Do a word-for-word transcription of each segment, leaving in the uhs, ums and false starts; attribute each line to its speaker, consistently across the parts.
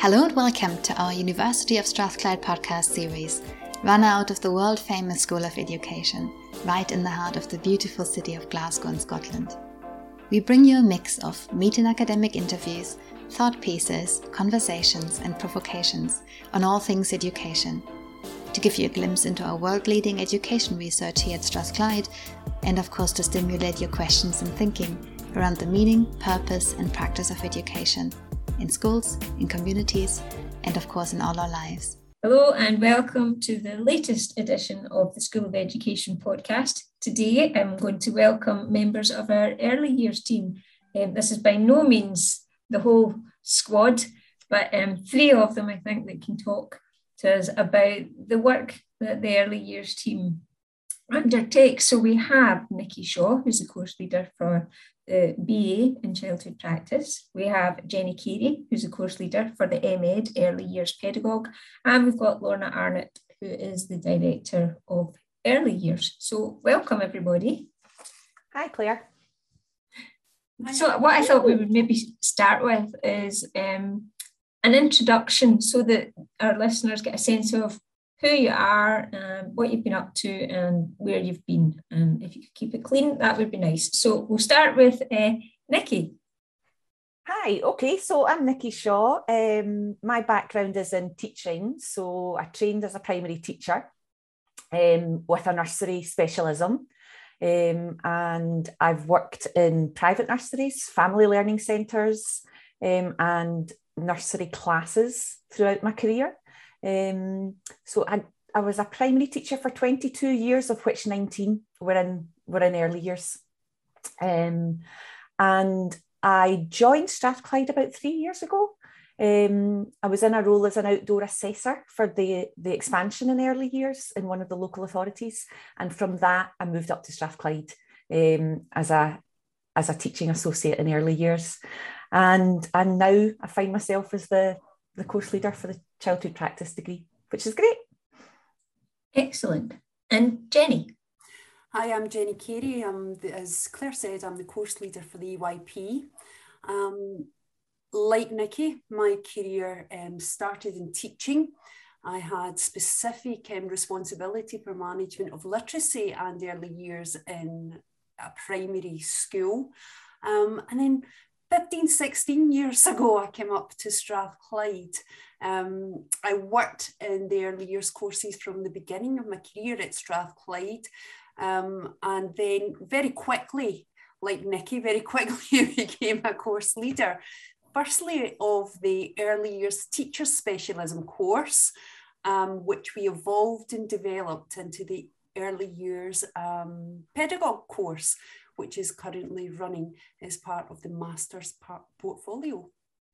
Speaker 1: Hello and welcome to our University of Strathclyde podcast series, run out of the world-famous School of Education, right in the heart of the beautiful city of Glasgow in Scotland. We bring you a mix of meet and academic interviews, thought pieces, conversations and provocations on all things education, to give you a glimpse into our world-leading education research here at Strathclyde, and of course to stimulate your questions and thinking around the meaning, purpose and practice of education, in schools, in communities, and of course in all our lives.
Speaker 2: Hello and welcome to the latest edition of the School of Education podcast. Today I'm going to welcome members of our early years team. Um, this is by no means the whole squad, but um, three of them I think that can talk to us about the work that the early years team undertakes. So we have Nikki Shaw, who's the course leader for the B A in Childhood Practice. We have Jenny Carey, who's the course leader for the M Ed Early Years Pedagogue. And we've got Lorna Arnott, who is the Director of Early Years. So welcome, everybody.
Speaker 3: Hi, Claire.
Speaker 2: So what I thought we would maybe start with is um, an introduction so that our listeners get a sense of who you are, um, what you've been up to and where you've been. And if you could keep it clean, that would be nice. So we'll start with uh, Nikki.
Speaker 3: Hi, okay, so I'm Nikki Shaw. Um, my background is in teaching. So I trained as a primary teacher um, with a nursery specialism. Um, and I've worked in private nurseries, family learning centres um, and nursery classes throughout my career. Um, so I, I was a primary teacher for twenty-two years, of which nineteen were in, were in early years. Um, and I joined Strathclyde about three years ago. Um, I was in a role as an outdoor assessor for the, the expansion in early years in one of the local authorities. And from that, I moved up to Strathclyde um, as a as a teaching associate in early years. And, and now I find myself as the the course leader for the childhood practice degree, which is great.
Speaker 2: Excellent. And Jenny?
Speaker 4: Hi, I'm Jenny Carey. I'm the, as Claire said, I'm the course leader for the E Y P. Um, like Nikki, my career um, started in teaching. I had specific um, responsibility for management of literacy and early years in a primary school. Um, and then fifteen, sixteen years ago, I came up to Strathclyde. Um, I worked in the early years courses from the beginning of my career at Strathclyde. Um, and then very quickly, like Nikki, very quickly became a course leader. Firstly, of the early years teacher specialism course, um, which we evolved and developed into the early years um, pedagogue course, which is currently running as part of the master's part portfolio.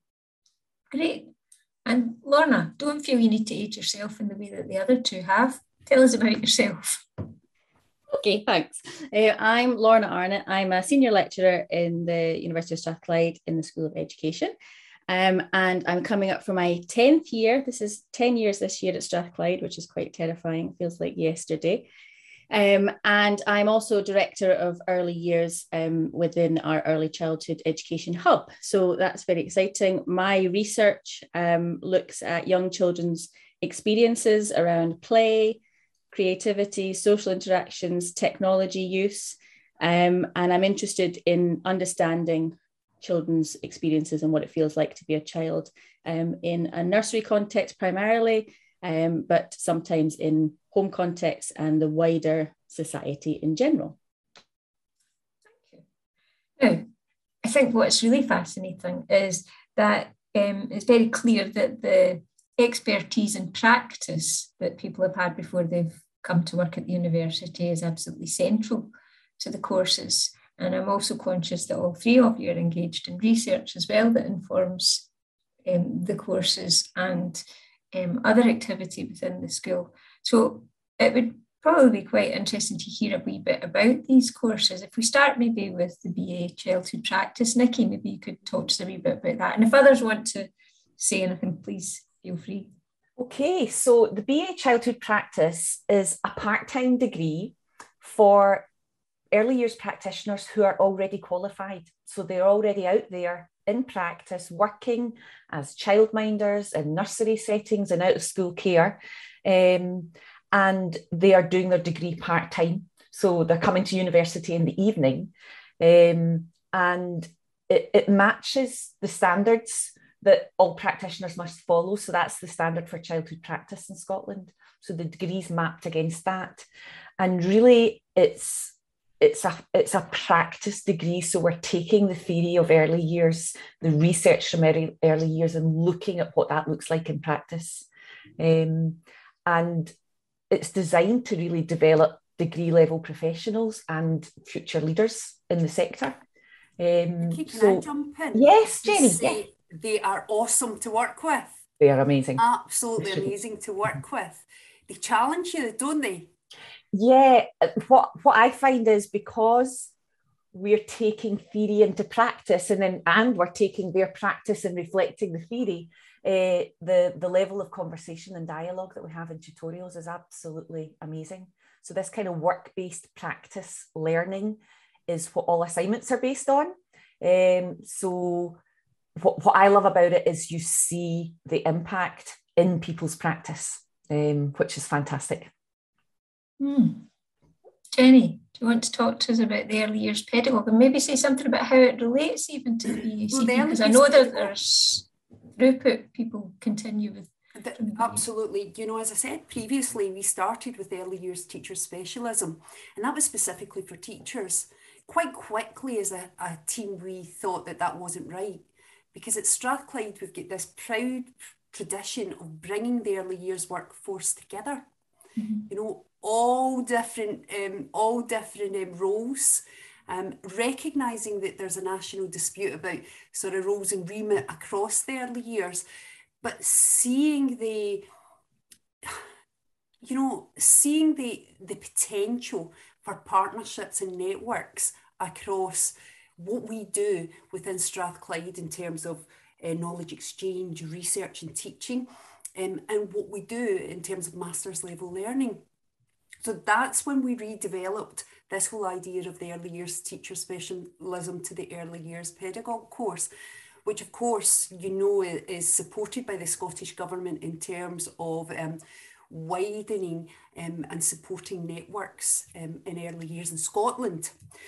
Speaker 2: Great. And Lorna, don't feel you need to age yourself in the way that the other two have. Tell us about yourself.
Speaker 5: Okay, thanks. Uh, I'm Lorna Arnott. I'm a senior lecturer in the University of Strathclyde in the School of Education. Um, and I'm coming up for my tenth year. This is ten years this year at Strathclyde, which is quite terrifying. It feels like yesterday. Um, and I'm also Director of Early Years um, within our Early Childhood Education Hub. So that's very exciting. My research um, looks at young children's experiences around play, creativity, social interactions, technology use. Um, and I'm interested in understanding children's experiences and what it feels like to be a child um, in a nursery context primarily, um, but sometimes in home context and the wider society in general.
Speaker 2: Thank you. Now, I think what's really fascinating is that um, it's very clear that the expertise and practice that people have had before they've come to work at the university is absolutely central to the courses. And I'm also conscious that all three of you are engaged in research as well that informs um, the courses and um, other activity within the school. So it would probably be quite interesting to hear a wee bit about these courses. If we start maybe with the B A Childhood Practice, Nikki, maybe you could talk to us a wee bit about that. And if others want to say anything, please feel free.
Speaker 3: Okay, so the B A Childhood Practice is a part-time degree for early years practitioners who are already qualified. So they're already out there in practice working as childminders in nursery settings and out of school care. Um, and they are doing their degree part-time. So they're coming to university in the evening. Um, and it, it matches the standards that all practitioners must follow. So that's the standard for childhood practice in Scotland. So the degree's mapped against that. And really it's, it's, a, it's a practice degree. So we're taking the theory of early years, the research from early, early years and looking at what that looks like in practice. Um, and it's designed to really develop degree level professionals and future leaders in the sector. Um,
Speaker 4: Can
Speaker 3: so,
Speaker 4: I jump in?
Speaker 3: Yes, Jenny. Yeah.
Speaker 4: They are awesome to work with.
Speaker 3: They are amazing.
Speaker 4: Absolutely amazing to work with. They challenge you, don't they?
Speaker 3: Yeah, what, what I find is because we're taking theory into practice and then and we're taking their practice and reflecting the theory, uh, the, the level of conversation and dialogue that we have in tutorials is absolutely amazing. So this kind of work-based practice learning is what all assignments are based on. Um, so what, what I love about it is you see the impact in people's practice, um, which is fantastic.
Speaker 2: Hmm. Jenny, do you want to talk to us about the early years pedagogue and maybe say something about how it relates even to the E A C P? Because well, I know that there's throughput people continue with.
Speaker 4: The, absolutely. You know, as I said previously, we started with early years teacher specialism, and that was specifically for teachers. Quite quickly as a, a team, we thought that that wasn't right, because at Strathclyde, we've got this proud tradition of bringing the early years workforce together. Mm-hmm. You know, all different, um, all different um, roles, um, recognising that there's a national dispute about sort of roles and remit across the early years. But seeing the, you know, seeing the, the potential for partnerships and networks across what we do within Strathclyde in terms of uh, knowledge exchange, research and teaching, um, and what we do in terms of master's level learning. So that's when we redeveloped this whole idea of the early years teacher specialism to the early years pedagogue course, which of course, you know, is supported by the Scottish Government in terms of um, widening um, and supporting networks um, in early years in Scotland.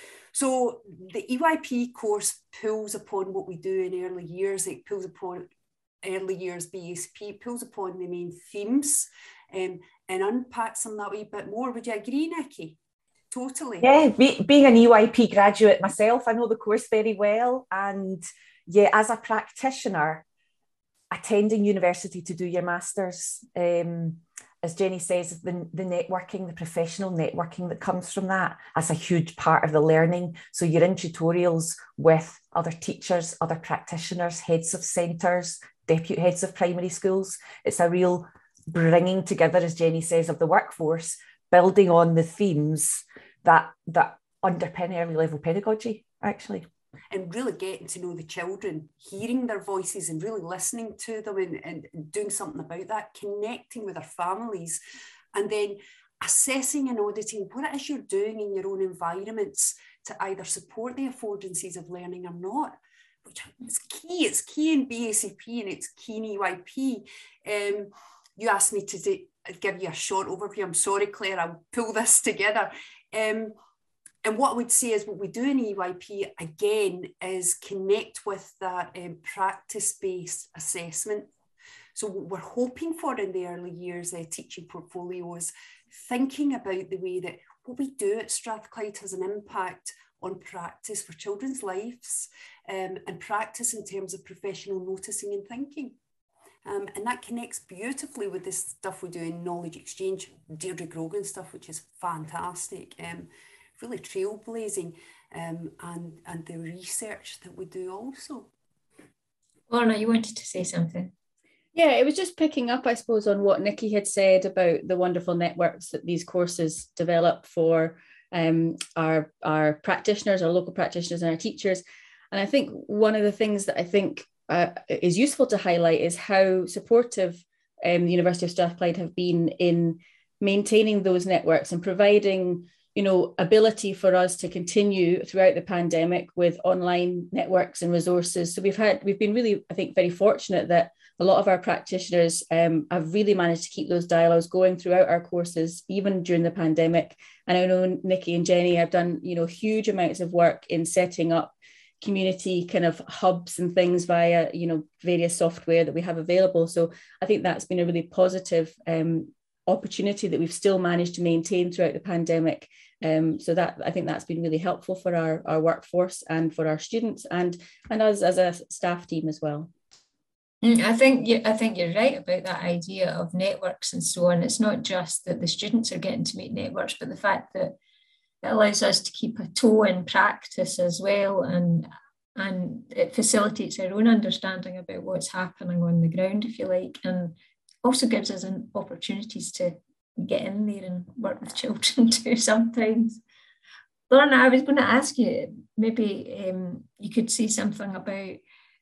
Speaker 4: So the E Y P course pulls upon what we do in early years. It pulls upon early years B S P, it pulls upon the main themes um, and unpacks them that wee bit more. Would you agree, Nikki? Totally.
Speaker 3: Yeah, be, being an E Y P graduate myself, I know the course very well. And yeah, as a practitioner, attending university to do your masters, um, as Jenny says, the, the networking, the professional networking that comes from that, that's a huge part of the learning. So you're in tutorials with other teachers, other practitioners, heads of centres, deputy heads of primary schools. It's a real bringing together, as Jenny says, of the workforce, building on the themes that, that underpin early level pedagogy, actually.
Speaker 4: And really getting to know the children, hearing their voices and really listening to them and, and doing something about that, connecting with their families, and then assessing and auditing what it is you're doing in your own environments to either support the affordances of learning or not, which is key. It's key in B A C P and it's key in E Y P. Um, you asked me to do, give you a short overview. I'm sorry, Claire, I'll pull this together. Um, And what I would say is what we do in E Y P, again, is connect with that um, practice-based assessment. So what we're hoping for in the early years uh, teaching portfolio is thinking about the way that what we do at Strathclyde has an impact on practice for children's lives um, and practice in terms of professional noticing and thinking. Um, and that connects beautifully with this stuff we do in knowledge exchange, Deirdre Grogan stuff, which is fantastic. Um, really trailblazing, um, and, and the research that we do also.
Speaker 2: Lorna, you wanted to say something?
Speaker 5: Yeah, it was just picking up, I suppose, on what Nikki had said about the wonderful networks that these courses develop for um, our, our practitioners, our local practitioners and our teachers. And I think one of the things that I think uh, is useful to highlight is how supportive um, the University of Strathclyde have been in maintaining those networks and providing you know, ability for us to continue throughout the pandemic with online networks and resources. So we've had, we've been really, I think, very fortunate that a lot of our practitioners um, have really managed to keep those dialogues going throughout our courses, even during the pandemic. And I know Nikki and Jenny have done, you know, huge amounts of work in setting up community kind of hubs and things via, you know, various software that we have available. So I think that's been a really positive um, opportunity that we've still managed to maintain throughout the pandemic. Um, so that I think that's been really helpful for our, our workforce and for our students and, and us as a staff team as well.
Speaker 2: I think you, I think you're right about that idea of networks and so on. It's not just that the students are getting to make networks, but the fact that it allows us to keep a toe in practice as well, and and it facilitates our own understanding about what's happening on the ground, if you like, and also gives us an opportunities to get in there and work with children too sometimes. Lorna, I was going to ask you, maybe um, you could say something about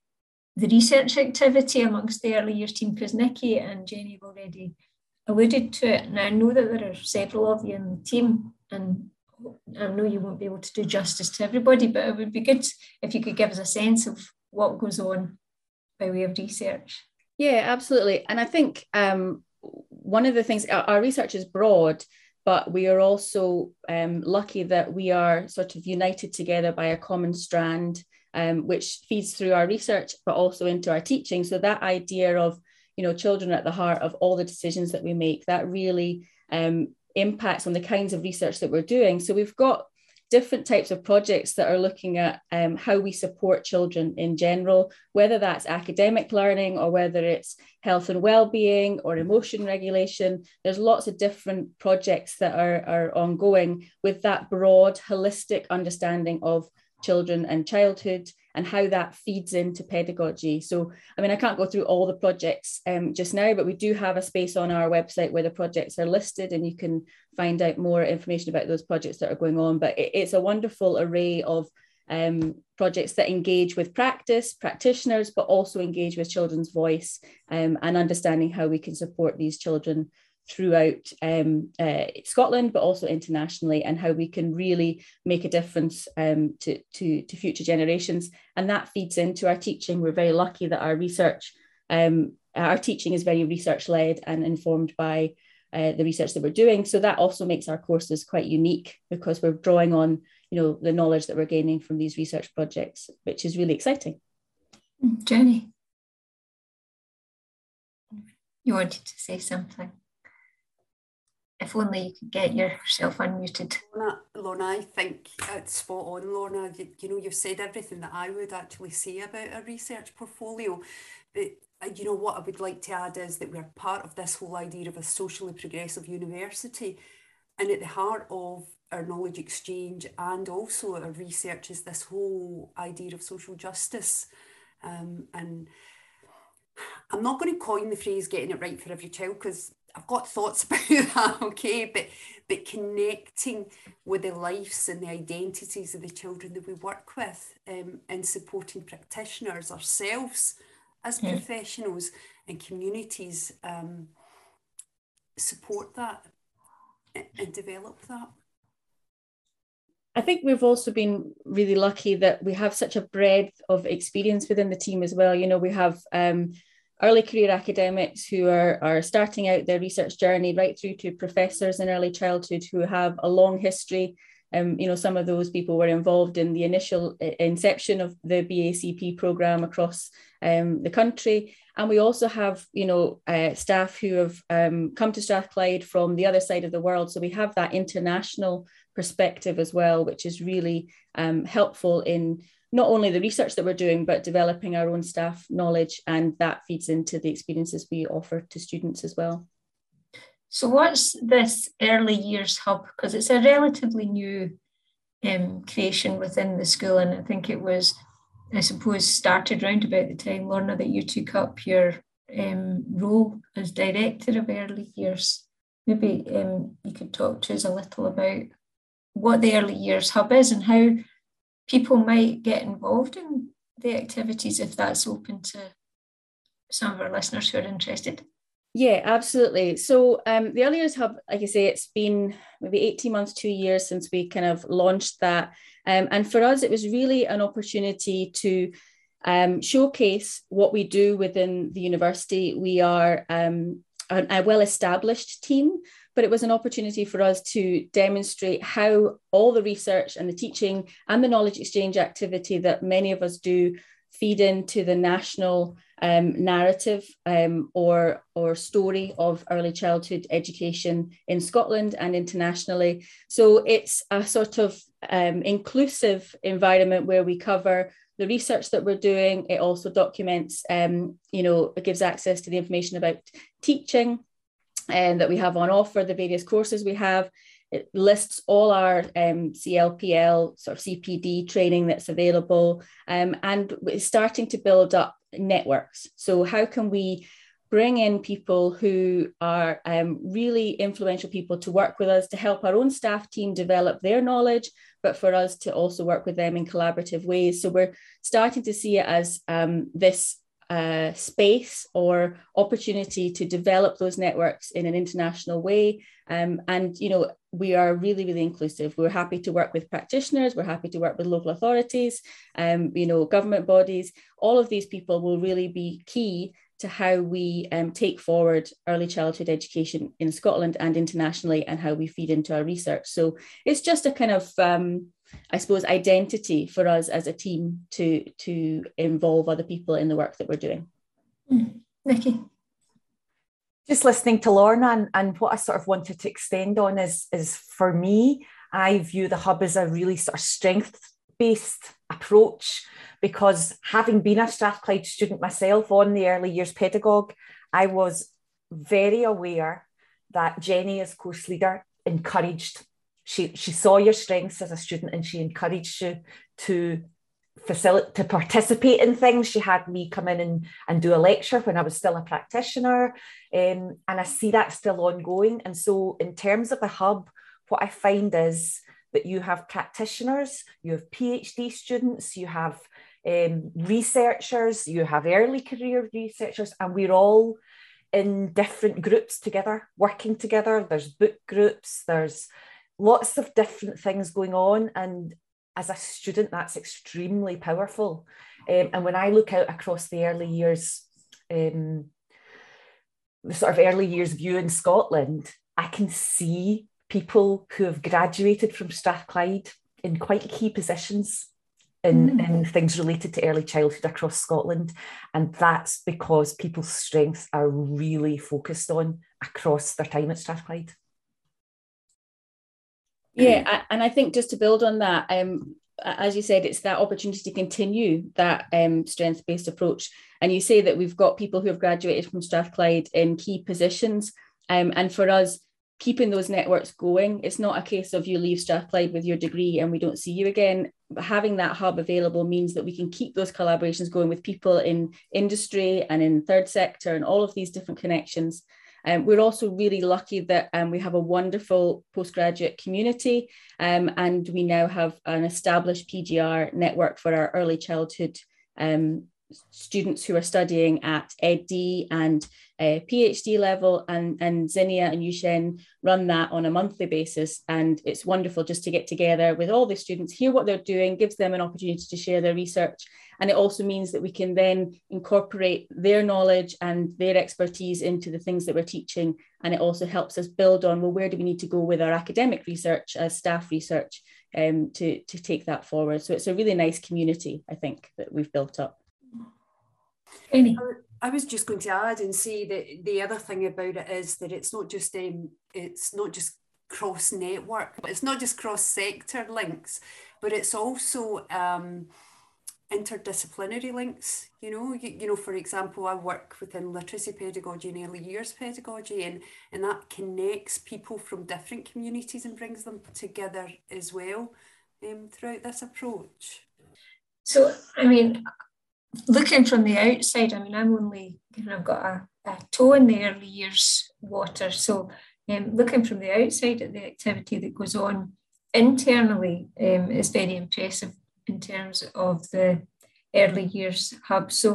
Speaker 2: the research activity amongst the early years team, because Nikki and Jenny have already alluded to it, and I know that there are several of you in the team, and I know you won't be able to do justice to everybody, but it would be good if you could give us a sense of what goes on by way of research.
Speaker 5: Yeah, absolutely. And I think um, one of the things, our, our research is broad, but we are also um, lucky that we are sort of united together by a common strand, um, which feeds through our research, but also into our teaching. So that idea of, you know, children at the heart of all the decisions that we make, that really um, impacts on the kinds of research that we're doing. So we've got different types of projects that are looking at um, how we support children in general, whether that's academic learning or whether it's health and well-being or emotion regulation. There's lots of different projects that are, are ongoing with that broad, holistic understanding of children and childhood and how that feeds into pedagogy. So, I mean, I can't go through all the projects um, just now, but we do have a space on our website where the projects are listed and you can find out more information about those projects that are going on. But it, it's a wonderful array of um, projects that engage with practice, practitioners, but also engage with children's voice um, and understanding how we can support these children throughout um, uh, Scotland, but also internationally, and how we can really make a difference um, to, to, to future generations. And that feeds into our teaching. We're very lucky that our research, um, our teaching is very research-led and informed by uh, the research that we're doing. So that also makes our courses quite unique because we're drawing on, you know, the knowledge that we're gaining from these research projects, which is really exciting.
Speaker 2: Jenny, you wanted to say something? If only you could get yourself unmuted.
Speaker 4: Lorna, Lorna, I think it's spot on, Lorna. You, you know, you've said everything that I would actually say about a research portfolio. But you know, what I would like to add is that we're part of this whole idea of a socially progressive university. And at the heart of our knowledge exchange and also our research is this whole idea of social justice. Um, and I'm not going to coin the phrase getting it right for every child because I've got thoughts about that, okay, but but connecting with the lives and the identities of the children that we work with um, and supporting practitioners ourselves as mm. professionals and communities um, support that and, and develop that.
Speaker 5: I think we've also been really lucky that we have such a breadth of experience within the team as well. You know, we have um, early career academics who are, are starting out their research journey right through to professors in early childhood who have a long history. Um, you know, some of those people were involved in the initial inception of the B A C P programme across um, the country. And we also have, you know, uh, staff who have um, come to Strathclyde from the other side of the world. So we have that international perspective as well, which is really um, helpful in not only the research that we're doing, but developing our own staff knowledge, and that feeds into the experiences we offer to students as well.
Speaker 2: So what's this early years hub? Because it's a relatively new um, creation within the school, and I think it was, I suppose, started around about the time, Lorna, that you took up your um, role as director of early years. Maybe um, you could talk to us a little about what the early years hub is and how people might get involved in the activities if that's open to some of our listeners who are interested.
Speaker 5: Yeah, absolutely. So um, the Early Years Hub, like I say, it's been maybe eighteen months, two years since we kind of launched that. Um, and for us, it was really an opportunity to um, showcase what we do within the university. We are um, a, a well-established team, but it was an opportunity for us to demonstrate how all the research and the teaching and the knowledge exchange activity that many of us do feed into the national um, narrative um, or, or story of early childhood education in Scotland and internationally. So it's a sort of um, inclusive environment where we cover the research that we're doing. It also documents, um, you know, it gives access to the information about teaching and that we have on offer, the various courses we have. It lists all our um, C L P L, sort of C P D training that's available, um, and it's starting to build up networks. So how can we bring in people who are um, really influential people to work with us to help our own staff team develop their knowledge, but for us to also work with them in collaborative ways. So we're starting to see it as um, this uh, space or opportunity to develop those networks in an international way. Um, and, you know, we are really, really inclusive. We're happy to work with practitioners. We're happy to work with local authorities, um, you know, government bodies. All of these people will really be key to how we um, take forward early childhood education in Scotland and internationally, and how we feed into our research. So it's just a kind of, um, I suppose, identity for us as a team to, to involve other people in the work that we're doing.
Speaker 2: Mm. Nikki?
Speaker 3: Just listening to Lorna, and, and what I sort of wanted to extend on is, is for me, I view the hub as a really sort of strength-based approach, because having been a Strathclyde student myself on the early years pedagogue, I was very aware that Jenny, as course leader, encouraged, she, she saw your strengths as a student and she encouraged you to facilitate, to participate in things. She had me come in and, and do a lecture when I was still a practitioner, um, and I see that still ongoing. And so in terms of the hub, what I find is that you have practitioners, you have PhD students, you have um, researchers, you have early career researchers, and we're all in different groups together, working together. There's book groups, there's lots of different things going on. And as a student, that's extremely powerful. Um, and when I look out across the early years, um, the sort of early years view in Scotland, I can see people who have graduated from Strathclyde in quite key positions in, mm. in things related to early childhood across Scotland. And that's because people's strengths are really focused on across their time at Strathclyde.
Speaker 5: Yeah, and I think just to build on that, um, as you said, it's that opportunity to continue that um, strengths-based approach. And you say that we've got people who have graduated from Strathclyde in key positions. Um, and for us, keeping those networks going, it's not a case of you leave Strathclyde with your degree and we don't see you again. But having that hub available means that we can keep those collaborations going with people in industry and in third sector and all of these different connections. Um, we're also really lucky that um, we have a wonderful postgraduate community, um, and we now have an established P G R network for our early childhood um, students who are studying at Ed D and uh, PhD level, and, and Zinnia and Yushen run that on a monthly basis. And it's wonderful just to get together with all the students, hear what they're doing, gives them an opportunity to share their research. And it also means that we can then incorporate their knowledge and their expertise into the things that we're teaching. And it also helps us build on, well, where do we need to go with our academic research as staff research um, to, to take that forward. So it's a really nice community, I think, that we've built up.
Speaker 2: Amy?
Speaker 4: I was just going to add and say that the other thing about it is that it's not just um, it's not just cross network, it's not just cross sector links, but it's also um, interdisciplinary links. You know, you, you know, for example, I work within literacy pedagogy and early years pedagogy, and and that connects people from different communities and brings them together as well um, throughout this approach.
Speaker 2: So, I mean, looking from the outside, I mean, I'm only, you know, I've got a, a toe in the early years water. So um, looking from the outside at the activity that goes on internally um, is very impressive in terms of the early years hub. So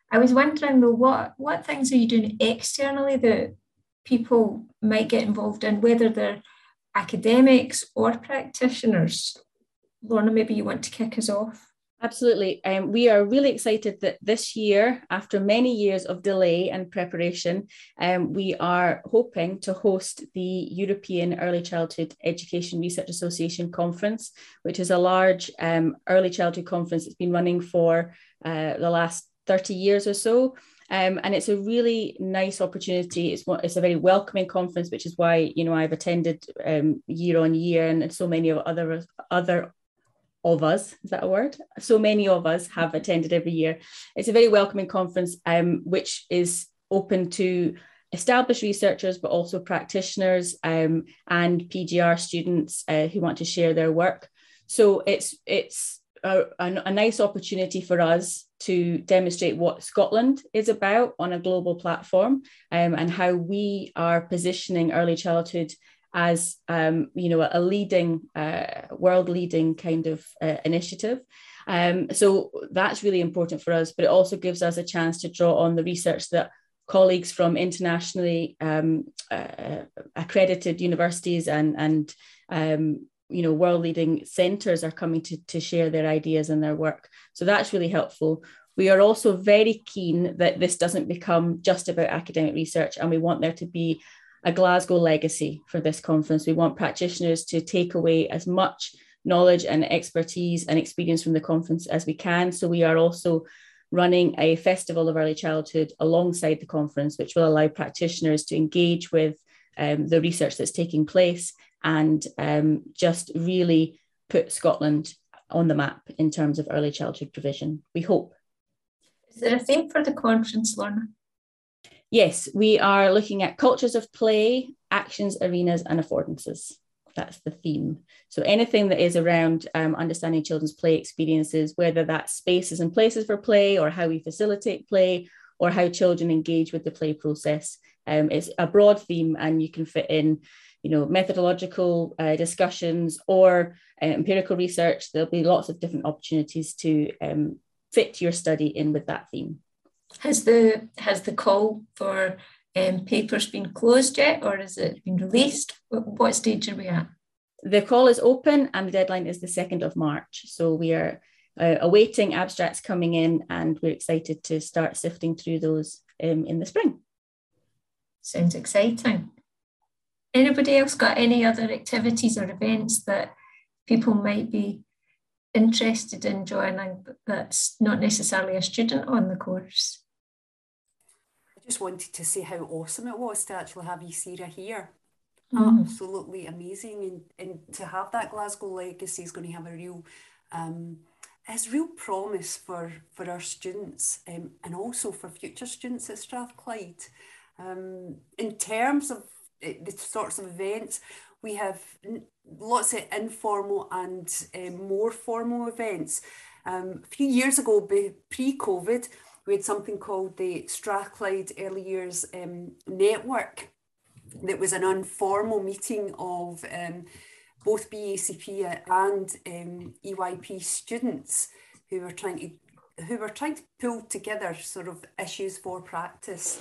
Speaker 2: I was wondering though, what, what things are you doing externally that people might get involved in, whether they're academics or practitioners? Lorna, maybe you want to kick us off.
Speaker 5: Absolutely. Um, we are really excited that this year, after many years of delay and preparation, um, we are hoping to host the European Early Childhood Education Research Association Conference, which is a large um, early childhood conference that's been running for uh, the last thirty years or so. Um, and it's a really nice opportunity. It's, it's a very welcoming conference, which is why, you know, I've attended um, year on year, and so many of other other of us, is that a word? So many of us have attended every year. It's a very welcoming conference, um, which is open to established researchers, but also practitioners um, and P G R students uh, who want to share their work. So it's it's a, a, a nice opportunity for us to demonstrate what Scotland is about on a global platform, um, and how we are positioning early childhood as um, you know, a leading, uh, world-leading kind of uh, initiative. Um, so that's really important for us, but it also gives us a chance to draw on the research that colleagues from internationally um, uh, accredited universities and, and um, you know, world-leading centres are coming to, to share their ideas and their work. So that's really helpful. We are also very keen that this doesn't become just about academic research, and we want there to be a Glasgow legacy for this conference. We want practitioners to take away as much knowledge and expertise and experience from the conference as we can. So we are also running a festival of early childhood alongside the conference, which will allow practitioners to engage with um, the research that's taking place and um, just really put Scotland on the map in terms of early childhood provision, we hope.
Speaker 2: Is there a theme for the conference, Lorna?
Speaker 5: Yes, we are looking at cultures of play, actions, arenas, and affordances. That's the theme. So anything that is around um, understanding children's play experiences, whether that's spaces and places for play, or how we facilitate play, or how children engage with the play process. Um, it's a broad theme, and you can fit in, you know, methodological uh, discussions or uh, empirical research. There'll be lots of different opportunities to um, fit your study in with that theme.
Speaker 2: Has the has the call for um, papers been closed yet, or has it been released? What stage are we at?
Speaker 5: The call is open, and the deadline is the second of March. So we are uh, awaiting abstracts coming in, and we're excited to start sifting through those um, in the spring.
Speaker 2: Sounds exciting. Anybody else got any other activities or events that people might be interested in joining that's not necessarily a student on the course?
Speaker 4: I just wanted to say how awesome it was to actually have Isira here.
Speaker 2: Mm.
Speaker 4: Absolutely amazing, and, and to have that Glasgow legacy is going to have a real um, has real promise for for our students, um, and also for future students at Strathclyde. Um, in terms of the sorts of events, we have lots of informal and uh, more formal events. Um, a few years ago, pre-COVID, we had something called the Strathclyde Early Years um, Network. That was an informal meeting of um, both B A C P and um, E Y P students who were trying to who were trying to pull together sort of issues for practice.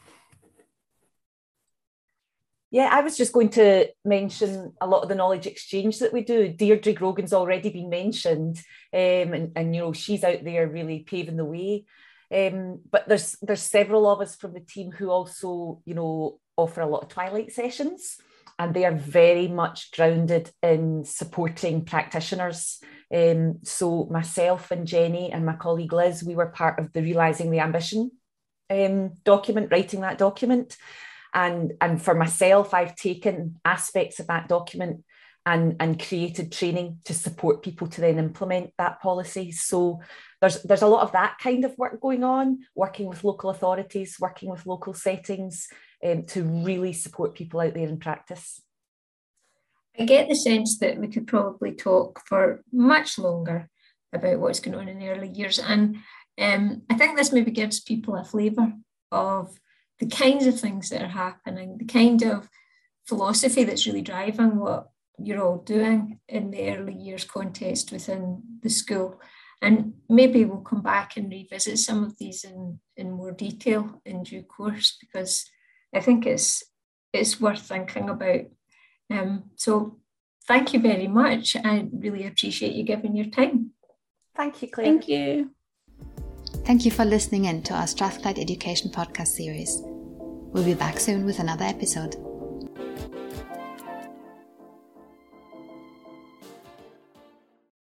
Speaker 3: Yeah, I was just going to mention a lot of the knowledge exchange that we do. Deirdre Grogan's already been mentioned, um, and, and you know, she's out there really paving the way. Um, but there's there's several of us from the team who also, you know, offer a lot of twilight sessions, and they are very much grounded in supporting practitioners. Um, so myself and Jenny and my colleague Liz, we were part of the Realising the Ambition um, document, writing that document. And, and for myself, I've taken aspects of that document and, and created training to support people to then implement that policy. So there's, there's a lot of that kind of work going on, working with local authorities, working with local settings um, to really support people out there in practice.
Speaker 2: I get the sense that we could probably talk for much longer about what's going on in the early years. And um, I think this maybe gives people a flavour of the kinds of things that are happening, the kind of philosophy that's really driving what you're all doing in the early years context within the school. And maybe we'll come back and revisit some of these in, in more detail in due course, because I think it's it's worth thinking about. Um, so thank you very much. I really appreciate you giving your time.
Speaker 3: Thank you, Claire.
Speaker 5: Thank you.
Speaker 1: Thank you for listening in to our Strathclyde Education podcast series. We'll be back soon with another episode.